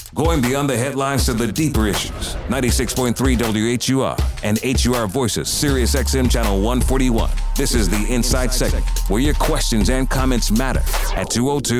Going beyond the headlines to the deeper issues. 96.3 WHUR and HUR Voices, Sirius XM Channel 141. This is the Inside Segment, where your questions and comments matter. At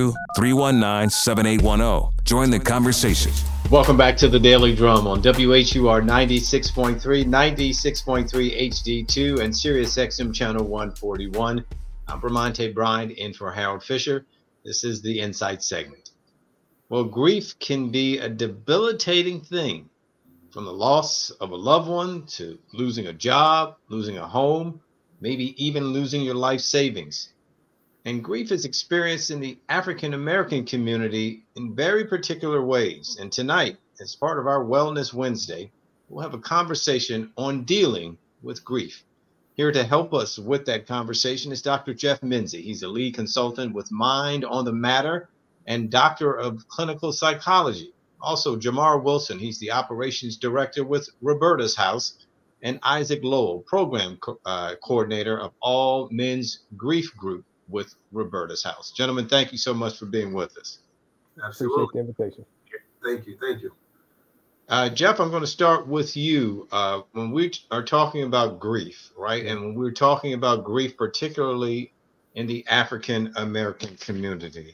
202-319-7810. Join the conversation. Welcome back to the Daily Drum on WHUR 96.3, 96.3 HD2, and Sirius XM Channel 141. I'm Bramante Bryant in for Harold Fisher. This is the Insight Segment. Well, grief can be a debilitating thing, from the loss of a loved one to losing a job, losing a home, maybe even losing your life savings. And grief is experienced in the African American community in very particular ways. And tonight, as part of our Wellness Wednesday, we'll have a conversation on dealing with grief. Here to help us with that conversation is Dr. Jeff Minzy. He's a lead consultant with Mind on the Matter and Doctor of Clinical Psychology. Also, Jamar Wilson. He's the Operations Director with Roberta's House, and Isaac Lowell, Program Coordinator of All Men's Grief Group with Roberta's House. Gentlemen, thank you so much for being with us. Absolutely. Appreciate the invitation. Thank you. Jeff, I'm going to start with you. When we are talking about grief, right, and when we're talking about grief, particularly in the African American community,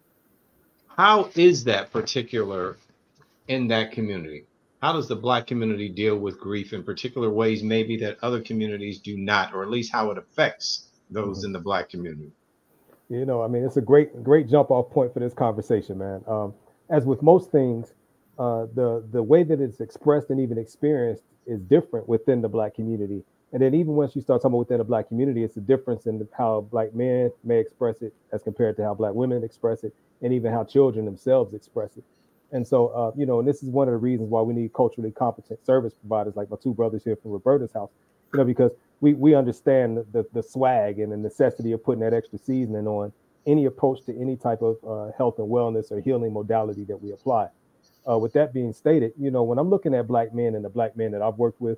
how is that particular in that community? How does the Black community deal with grief in particular ways, maybe that other communities do not, or at least how it affects those in the Black community? You know, I mean, it's a great jump off point for this conversation, man. As with most things, the way that it's expressed and even experienced is different within the Black community. And then even once you start talking about within the Black community, it's a difference in how Black men may express it as compared to how Black women express it, and even how children themselves express it. And so, you know, and this is one of the reasons why we need culturally competent service providers like my two brothers here from Roberta's House, you know, because we understand the swag and the necessity of putting that extra seasoning on any approach to any type of health and wellness or healing modality that we apply. With that being stated, you know, when I'm looking at Black men and the Black men that I've worked with,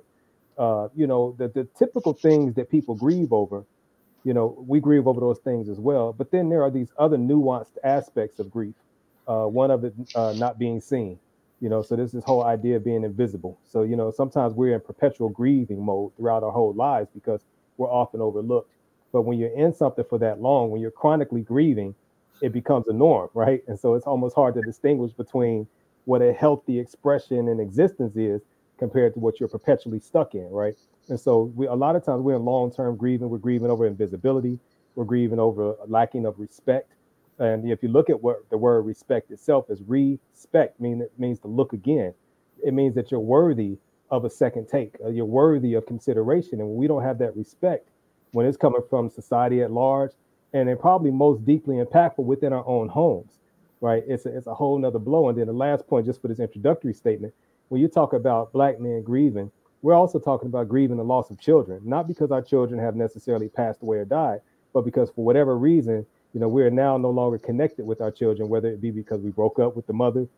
you know, the typical things that people grieve over, you know, we grieve over those things as well. But then there are these other nuanced aspects of grief. One of it not being seen, you know, so there's this whole idea of being invisible. So, you know, sometimes we're in perpetual grieving mode throughout our whole lives because we're often overlooked. But when you're in something for that long, when you're chronically grieving, it becomes a norm, right? And so it's almost hard to distinguish between what a healthy expression and existence is compared to what you're perpetually stuck in, right? And so a lot of times we're in long-term grieving. We're grieving over invisibility. We're grieving over lacking of respect. And if you look at what the word respect itself is, respect it means to look again. It means that you're worthy of a second take. You're worthy of consideration. And when we don't have that respect, when it's coming from society at large, and then probably most deeply impactful within our own homes, right? It's a whole nother blow. And then the last point, just for this introductory statement, when you talk about Black men grieving, we're also talking about grieving the loss of children, not because our children have necessarily passed away or died, but because for whatever reason, you know, we're now no longer connected with our children, whether it be because we broke up with the mother,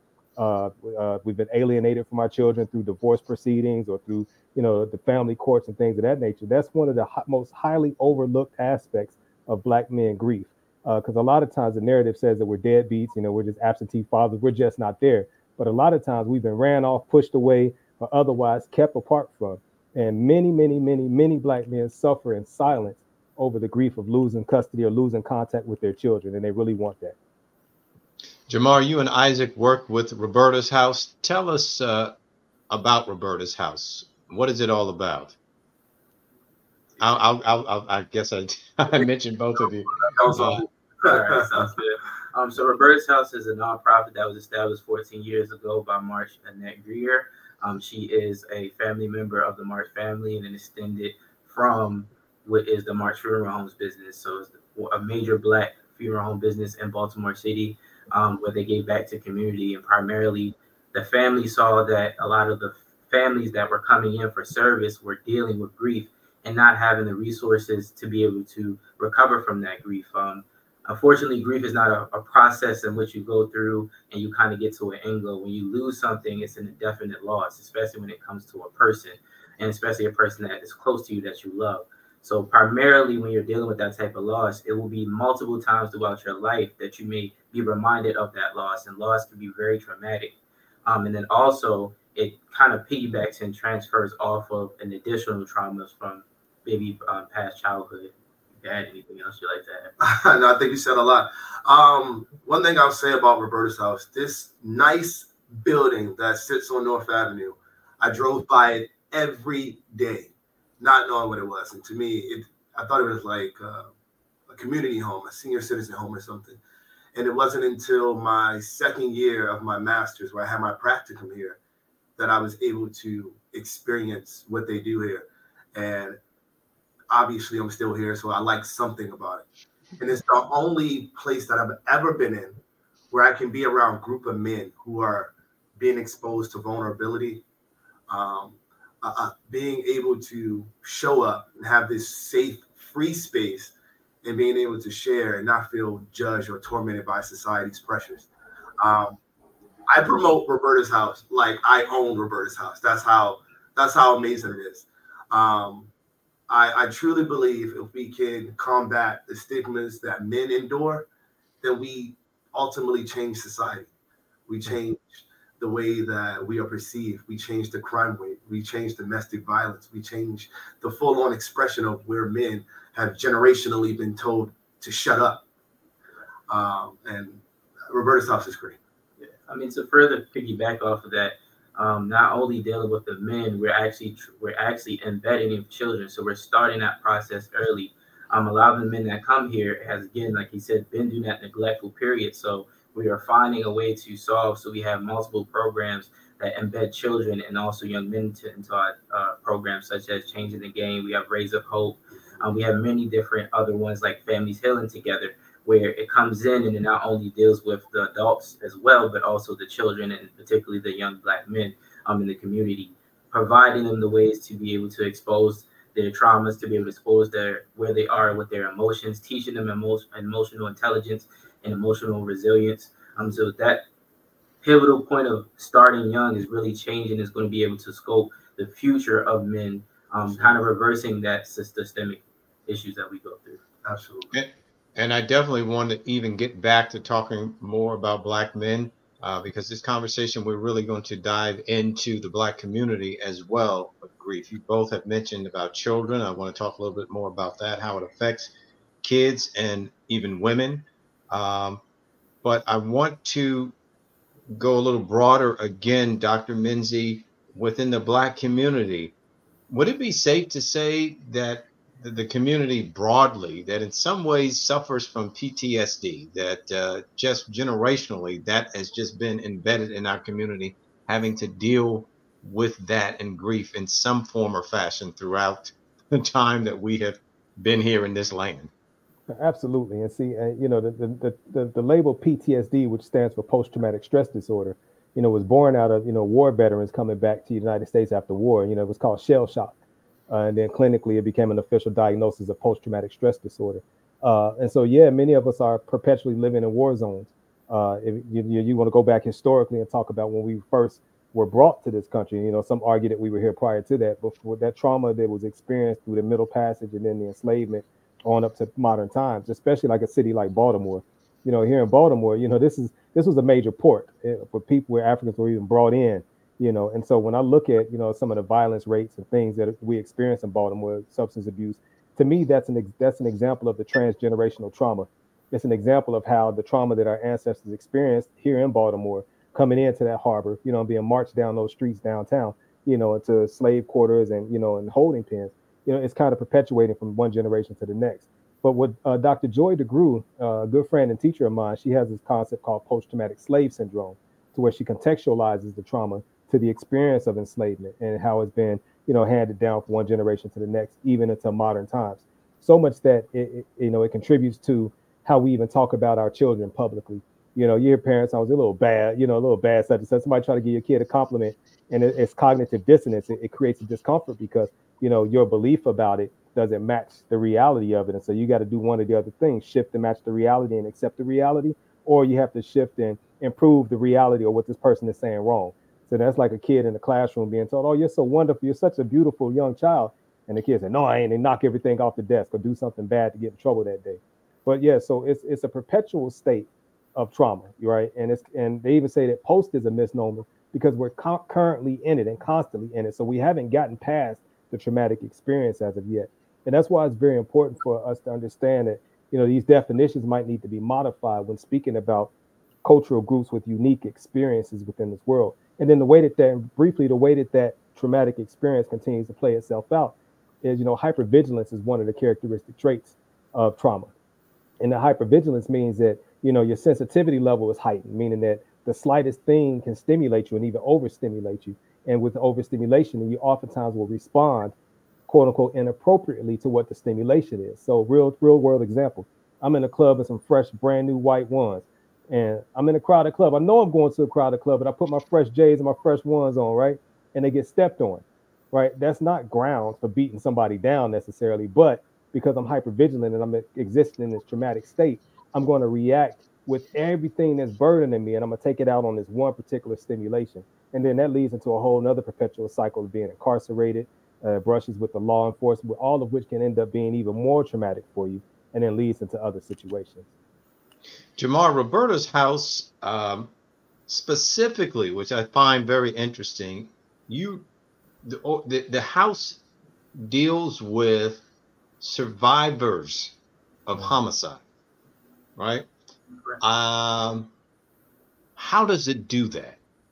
we've been alienated from our children through divorce proceedings or through, you know, the family courts and things of that nature. That's one of the most highly overlooked aspects of Black men grief, because a lot of times the narrative says that we're deadbeats, you know, we're just absentee fathers, we're just not there. But a lot of times we've been ran off, pushed away, or otherwise kept apart from. And many Black men suffer in silence over the grief of losing custody or losing contact with their children, and they really want that. Jamar, you and Isaac work with Roberta's House. Tell us about Roberta's House. What is it all about? I guess I mentioned both of you. All right, sounds good. So Roberta's House is a nonprofit that was established 14 years ago by March Annette Greer. She is a family member of the March family and an extended from what is the March Funeral Homes business. So it's a major Black funeral home business in Baltimore City, where they gave back to community. And primarily the family saw that a lot of the families that were coming in for service were dealing with grief and not having the resources to be able to recover from that grief. Unfortunately, grief is not a process in which you go through and you kind of get to an end goal. When you lose something, it's an indefinite loss, especially when it comes to a person, and especially a person that is close to you that you love. So primarily when you're dealing with that type of loss, it will be multiple times throughout your life that you may be reminded of that loss, and loss can be very traumatic. And then also it kind of piggybacks and transfers off of an additional traumas from maybe past childhood. If you had anything else you like to add? No, I think you said a lot. One thing I'll say about Roberta's house, this nice building that sits on North Avenue, I drove by it every day, not knowing what it was. And to me, I thought it was like a community home, a senior citizen home or something. And it wasn't until my second year of my master's, where I had my practicum here, that I was able to experience what they do here. And obviously I'm still here, so I like something about it. And it's the only place that I've ever been in where I can be around a group of men who are being exposed to vulnerability, being able to show up and have this safe, free space, and being able to share and not feel judged or tormented by society's pressures. I promote Roberta's house like I own Roberta's house. That's how amazing it is. I truly believe if we can combat the stigmas that men endure, then we ultimately change society. We change the way that we are perceived. We change the crime rate. We change domestic violence. We change the full-on expression of where men have generationally been told to shut up. And Roberta's house is great. Yeah. I mean, to further piggyback off of that, not only dealing with the men, we're actually embedding in children. So we're starting that process early. A lot of the men that come here has, again, like he said, been through that neglectful period. So we are finding a way to solve. So we have multiple programs that embed children and also young men into our programs, such as Changing the Game. We have Raise Up Hope. We have many different other ones like Families Healing Together, where it comes in and it not only deals with the adults as well, but also the children and particularly the young Black men in the community, providing them the ways to be able to expose their traumas, to be able to expose where they are with their emotions, teaching them emotional intelligence and emotional resilience. So that pivotal point of starting young is really changing, is going to be able to scope the future of men, kind of reversing that systemic issues that we go through. Absolutely. And I definitely want to even get back to talking more about Black men, because this conversation, we're really going to dive into the Black community as well with grief. You both have mentioned about children. I want to talk a little bit more about that, how it affects kids and even women. But I want to go a little broader again, Dr. Menzie, within the Black community. Would it be safe to say that the community broadly, that in some ways suffers from PTSD, that just generationally, that has just been embedded in our community, having to deal with that and grief in some form or fashion throughout the time that we have been here in this land? Absolutely. And see, the label PTSD, which stands for post-traumatic stress disorder, was born out of, war veterans coming back to the United States after war. It was called shell shock. And then clinically, it became an official diagnosis of post-traumatic stress disorder. And so, many of us are perpetually living in war zones. If you want to go back historically and talk about when we first were brought to this country, some argue that we were here prior to that, but for that trauma that was experienced through the Middle Passage and then the enslavement on up to modern times, especially like a city like Baltimore. Here in Baltimore, this was a major port for people where Africans were even brought in. And so when I look at, some of the violence rates and things that we experience in Baltimore, substance abuse, to me, that's an example of the transgenerational trauma. It's an example of how the trauma that our ancestors experienced here in Baltimore, coming into that harbor, being marched down those streets downtown, into slave quarters and, and holding pens, it's kind of perpetuating from one generation to the next. But with Dr. Joy DeGruy, a good friend and teacher of mine, she has this concept called post-traumatic slave syndrome, to where she contextualizes the trauma to the experience of enslavement and how it's been, handed down from one generation to the next, even into modern times. So much that it contributes to how we even talk about our children publicly. You hear parents, I was a little bad, such and such. Somebody try to give your kid a compliment, and it's cognitive dissonance. It creates a discomfort because, your belief about it doesn't match the reality of it. And so you got to do one of the other things, shift to match the reality and accept the reality, or you have to shift and improve the reality or what this person is saying wrong. So that's like a kid in the classroom being told, "Oh, you're so wonderful. You're such a beautiful young child." And the kid said, "No, I ain't." They knock everything off the desk or do something bad to get in trouble that day. But so it's a perpetual state of trauma, right? And they even say that post is a misnomer because we're currently in it and constantly in it. So we haven't gotten past the traumatic experience as of yet. And that's why it's very important for us to understand that, these definitions might need to be modified when speaking about cultural groups with unique experiences within this world. And then the way that traumatic experience continues to play itself out is, hypervigilance is one of the characteristic traits of trauma. And the hypervigilance means that, your sensitivity level is heightened, meaning that the slightest thing can stimulate you and even overstimulate you. And with overstimulation, you oftentimes will respond, quote unquote, inappropriately to what the stimulation is. So real world example, I'm in a club with some fresh, brand new white ones, and I'm in a crowded club. I know I'm going to a crowded club, but I put my fresh J's and my fresh ones on, right? And they get stepped on, right? That's not grounds for beating somebody down necessarily, but because I'm hypervigilant and I'm existing in this traumatic state, I'm going to react with everything that's burdening me, and I'm going to take it out on this one particular stimulation. And then that leads into a whole nother perpetual cycle of being incarcerated, brushes with the law enforcement, all of which can end up being even more traumatic for you, and then leads into other situations. Jamar, Roberta's house specifically, which I find very interesting, the house deals with survivors of homicide, right? How does it do that?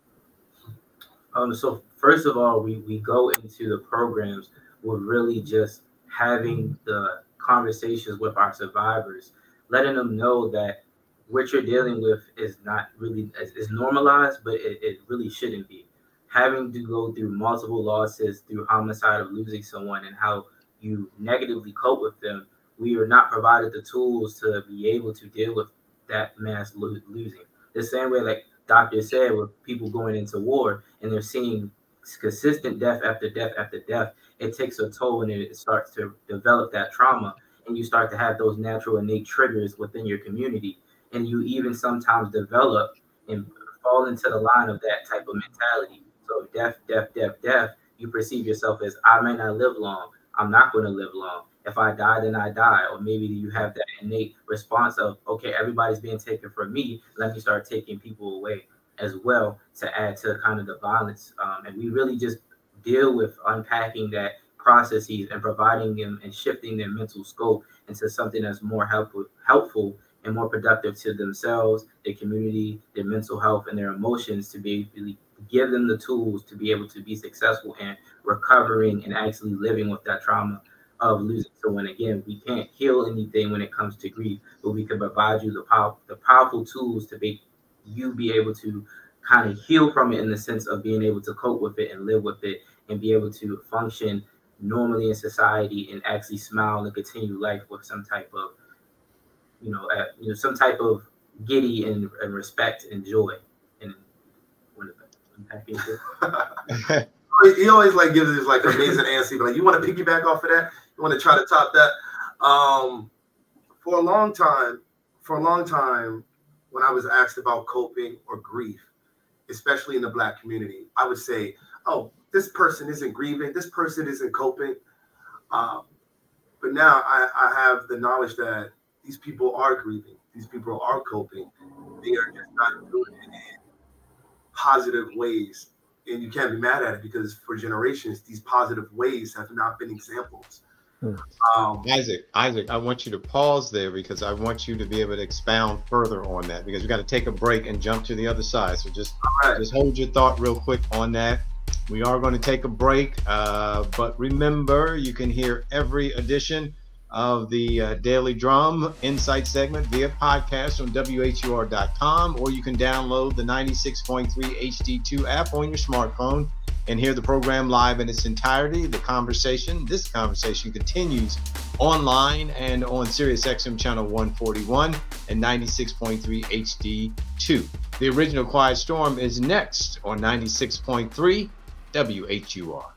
So first of all, we go into the programs with really just having the conversations with our survivors, letting them know that what you're dealing with is not really is normalized, but it really shouldn't be. Having to go through multiple losses, through homicide of losing someone, and how you negatively cope with them, we are not provided the tools to be able to deal with that mass losing. The same way, like Doctor said, with people going into war and they're seeing consistent death after death after death, it takes a toll and it starts to develop that trauma, and you start to have those natural innate triggers within your community, and you even sometimes develop and fall into the line of that type of mentality. So death, you perceive yourself as, I may not live long, I'm not going to live long. If I die, then I die. Or maybe you have that innate response of, okay, everybody's being taken from me, let me start taking people away as well, to add to kind of the violence. And we really just deal with unpacking that processes and providing them and shifting their mental scope into something that's more helpful and more productive to themselves, their community, their mental health, and their emotions, to be able to give them the tools to be able to be successful in recovering and actually living with that trauma of losing someone. Again, we can't heal anything when it comes to grief, but we can provide you the powerful tools to make you be able to kind of heal from it, in the sense of being able to cope with it and live with it and be able to function normally in society and actually smile and continue life with some type of, some type of giddy and respect and joy. And he always like gives this like amazing answer, but like, you want to piggyback off of that? You want to try to top that? For a long time, when I was asked about coping or grief, especially in the Black community, I would say, oh, this person isn't grieving, this person isn't coping. But now I have the knowledge that these people are grieving, these people are coping. They are just not doing it in positive ways. And you can't be mad at it, because for generations, these positive ways have not been examples. Isaac, I want you to pause there, because I want you to be able to expound further on that, because we got to take a break and jump to the other side. So just hold your thought real quick on that. We are going to take a break, but remember, you can hear every edition of the Daily Drum Insight segment via podcast on WHUR.com, or you can download the 96.3 HD2 app on your smartphone and hear the program live in its entirety. This conversation continues online and on SiriusXM channel 141 and 96.3 HD2. The Original Quiet Storm is next on 96.3 WHUR.